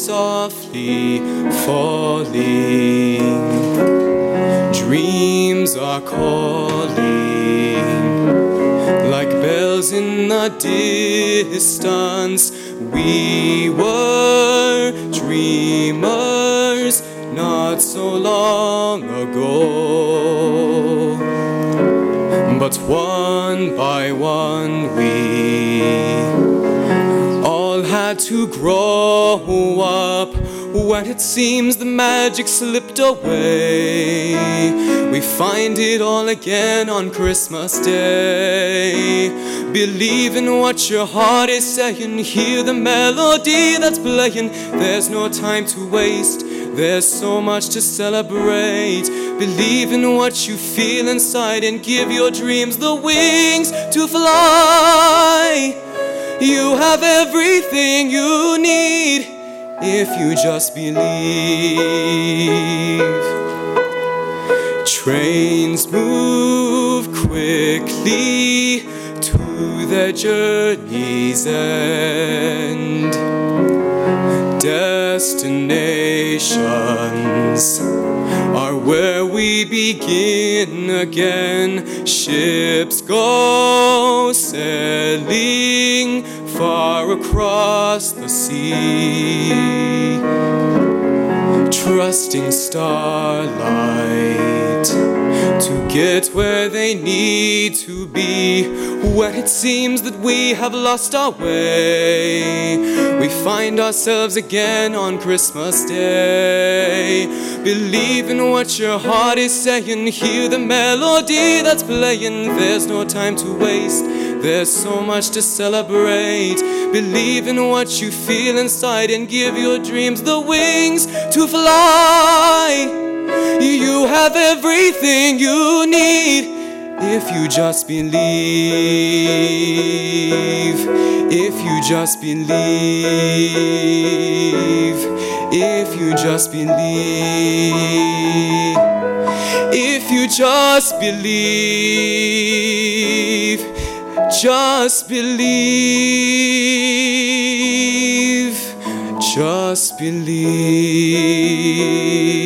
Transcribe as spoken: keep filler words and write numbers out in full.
softly falling. Dreams are calling like bells in the distance. We were dreamers not so long ago, but one by one we all had to grow up. When it seems the magic slipped away, we find it all again on Christmas Day. Believe in what your heart is saying, hear the melody that's playing. There's no time to waste, there's so much to celebrate. Believe in what you feel inside and give your dreams the wings to fly. You have everything you need if you just believe. Trains move quickly to their journey's end. Destinations are where we begin again. Ships go sailing far across the sea, trusting starlight to get where they need to be. When it seems that we have lost our way, we find ourselves again on Christmas Day. Believe in what your heart is saying, hear the melody that's playing. There's no time to waste, there's so much to celebrate. Believe in what you feel inside and give your dreams the wings to fly. You have everything you need if you just believe. If you just believe. If you just believe. If you just believe. Just believe. Just believe.